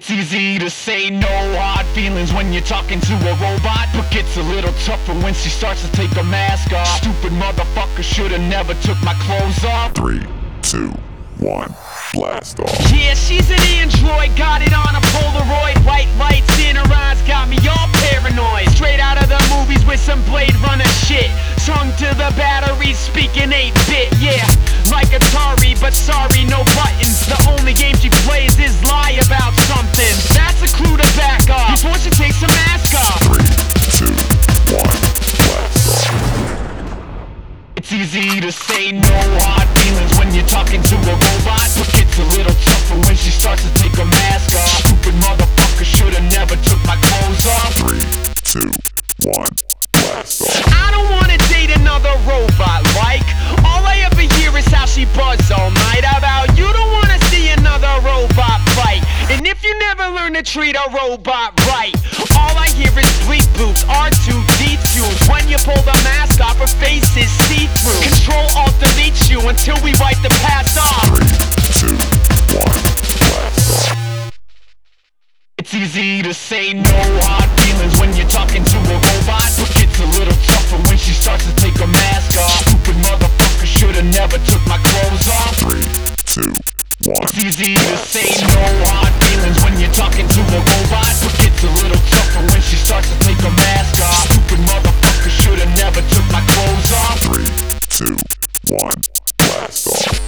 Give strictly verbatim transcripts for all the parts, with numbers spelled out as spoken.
It's easy to say no hard feelings when you're talking to a robot, but gets a little tougher when she starts to take her mask off. Stupid motherfucker, shoulda never took my clothes off. Three, two, one, blast off. Yeah, she's an android, got it on a Polaroid. White lights in her eyes got me all paranoid. Straight out of the movies with some Blade Runner shit. Tongue to the battery, speaking eight bit, yeah. Like Atari, but sorry, no buttons. The only game she plays is lie about something. That's a clue to back off before she takes her mask off. Three, two, one, blast off. It's easy to say no hard feelings when you're talking to a robot, but gets a little tougher when she starts to take her mask off. Stupid motherfucker, shoulda never took my clothes off. Three, two, one, blast off. I don't wanna date another robot, like all I ever hear is how she buzz all night about you don't wanna see another robot fight. And if you never learn to treat a robot right, all I hear is bleep bloops, R two D twos. When you pull the mask off, her face is see-through. Control alt deletes you until we wipe the past off. Three, two, one, blast off. It's easy to say no hard feelings when you're talking to a robot, but gets a little tougher when she starts to take her mask off. Stupid motherfucker, shoulda never took my clothes off. Three, two, one. It's easy to say no hard feelings when you're talking to a robot, but gets a little tougher when she starts to take her mask off. Stupid motherfucker, shoulda never took my clothes off. Three, two, one, blast off.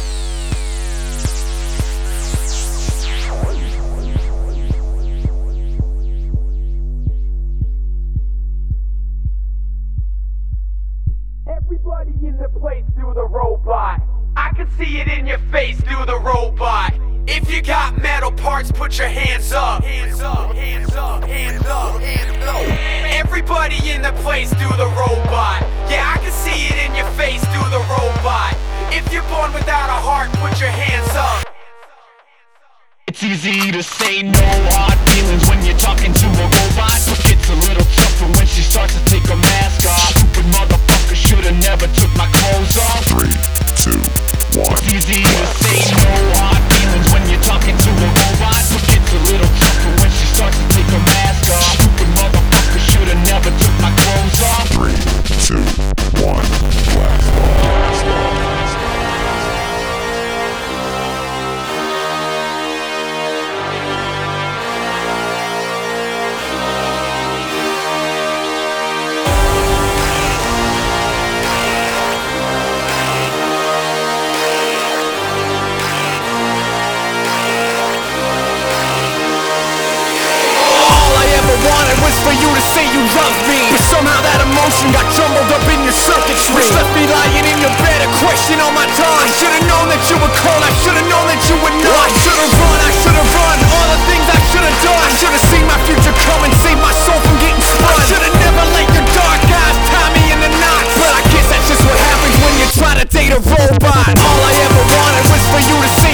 Everybody in the place do the robot. I can see it in your face, do the robot. If you got metal parts, put your hands up. Hands up, hands up, hands up, hands up. Everybody in the place do the robot. Yeah, I can see it in your face, do the robot. If you're born without a heart, put your hands up. It's easy to say no hard feelings when you're talking to a robot, but gets a little tougher when she starts to take her mask off. Stupid motherfucker, shoulda never took my clothes off. Three, two, one. It's easy to say no hard feelings when you're talking to a robot, but gets a little tougher when she starts to take her mask off. Stupid motherfucker, shoulda never took my clothes off. Three, two, one, blast off. Wanted was for you to say you love me, but somehow that emotion got jumbled up in your circuitry, which left me lying in your bed, a question on my tongue. I should've known that you would call, I should've known that you would know. I should've run, I should've run, all the things I should've done. I should've seen my future come and saved my soul from getting spun. I should've never let your dark eyes tie me in the knots, but I guess that's just what happens when you try to date a robot. All I ever wanted was for you to say